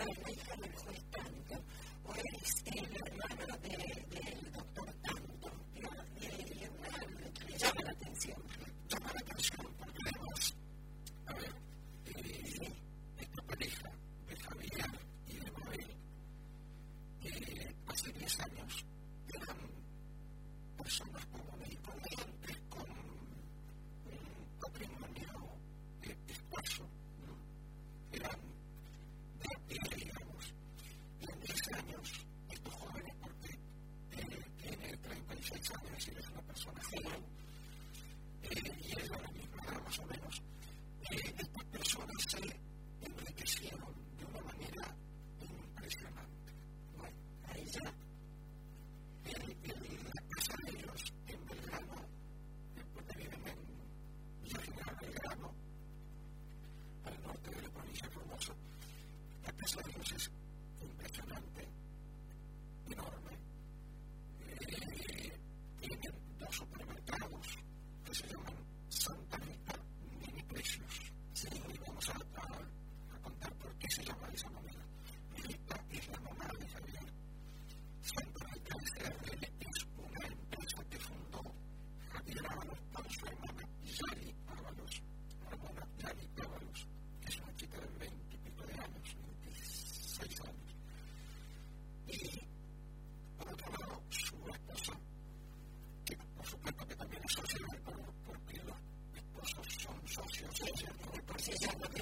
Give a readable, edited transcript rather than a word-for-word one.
la hija del juez tanto, o es el hermano del doctor tanto. Le llama la atención. Llama la atención porque además, a ver, esta pareja de Javier y de Noel, hace 10 años eran personas comunes y corrientes con un patrimonio escaso, eran de a pie, digamos. Y en 10 años, estos jóvenes, porque tiene 36 años y es una persona joven, y es de la misma edad más o menos, estas personas se enriquecieron de una manera impresionante. Bueno, ahí ya, la casa de ellos en Belgrano, porque viven en General Belgrano, al norte de la provincia de Formosa, la casa de ellos es impresionante, enorme. Tienen 2 supermercados que se llaman Santa Rita Mini Precios. Sí, y vamos a contar por qué se llama de esa manera. Rita es la mamá de Javier. Santa Rita SRL es una empresa que fundó Javier Ábalos con su hermana Yali Ábalos. Ramona Yali Ábalos, que es una chica de 20 y pico de años, 26 años. Y por otro lado, su esposa, que por supuesto que también es socia, porque los esposos son socios, por si ella no